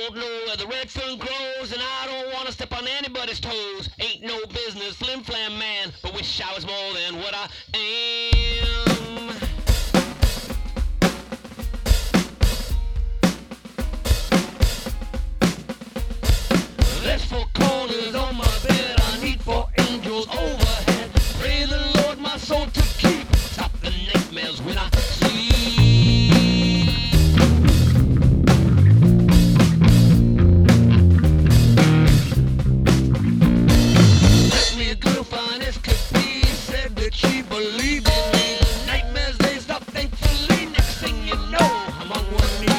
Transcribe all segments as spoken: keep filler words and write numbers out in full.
don't know where the red fern grows, and I don't want to step on anybody's toes. Ain't no business, flim flam man, but wish I was more than what I am. There's four corners on my bed, I need four angels overhead. Pray the Lord my soul to keep, stop the nightmares when I sleep. Let me a girl fine as could be, said that she believed in me. Nightmares they stop thankfully, next thing you know I'm on one knee.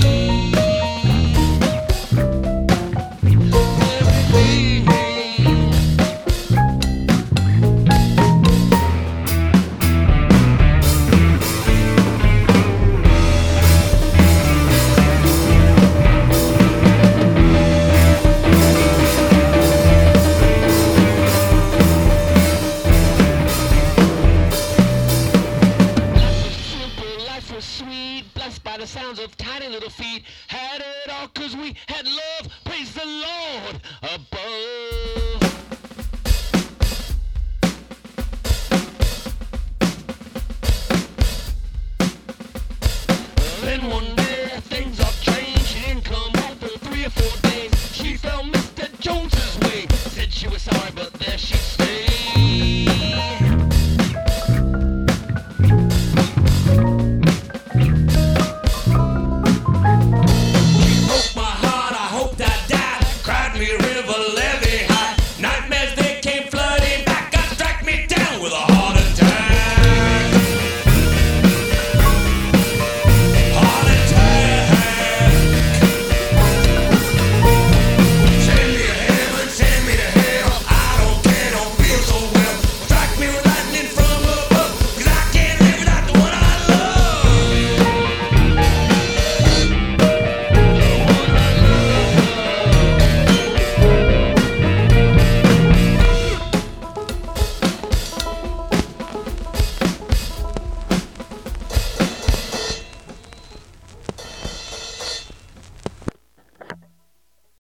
Sweet, blessed by the sounds of tiny little feet. Had it all cause we had love, praise the Lord above. Then one